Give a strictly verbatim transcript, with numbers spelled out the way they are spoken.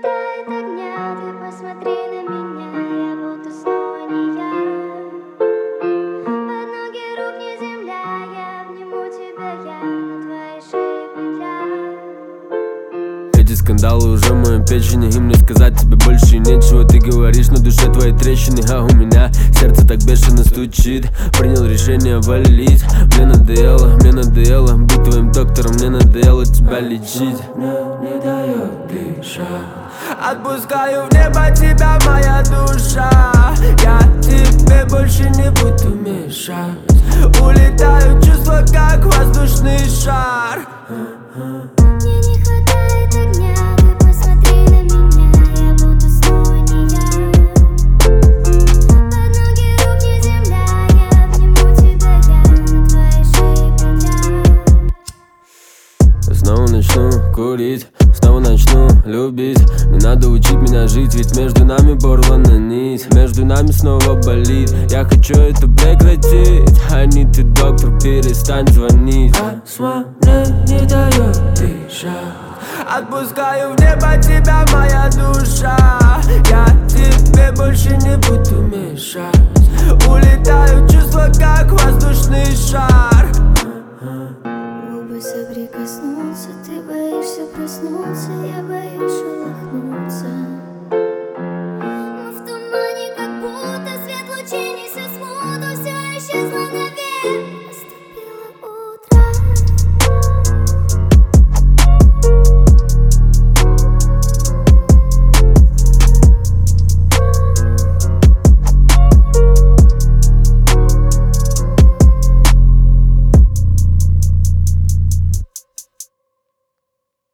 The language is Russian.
хватает огня, ты посмотри на меня, я будто снова не я. Под ноги рук не земля, я обниму тебя, я на твоей шее петля. Эти скандалы уже в моем печени, и мне сказать тебе больше нечего. Ты говоришь, на душе твои трещины, а у меня сердце так бешено стучит. Принял решение валить, мне надоело, мне надоело быть твоим доктором, мне надоело тебя лечить. Мне не дает дышать. Отпускаю в небо тебя, моя душа. Я тебе больше не буду мешать. Улетаю чувства, как воздушный шар. Мне не хватает огня, ты посмотри на меня, я будто снова не я. Под ноги рук не земля, я обниму тебя, я на твоей шее петля. Снова начну курить, снова начну любить. Не надо учить меня жить, ведь между нами порвана нить. Между нами снова болит, я хочу это прекратить. I need to доктор, перестань звонить. Мне не дает дышать. Отпускаю в небо тебя, моя душа. Я тебе больше не буду мешать. Улетаю чувства, как воздушный шар. Губы соприкоснуться, ты боишься проснуться, я боюсь.